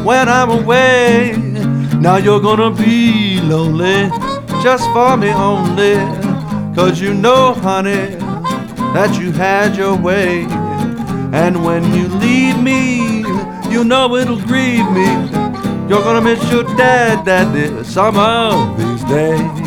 when I'm away. Now you're gonna be lonely just for me only, 'cause you know, honey, that you had your way. And when you leave me, you know it'll grieve me. You're gonna miss your dad, Daddy, some of these days.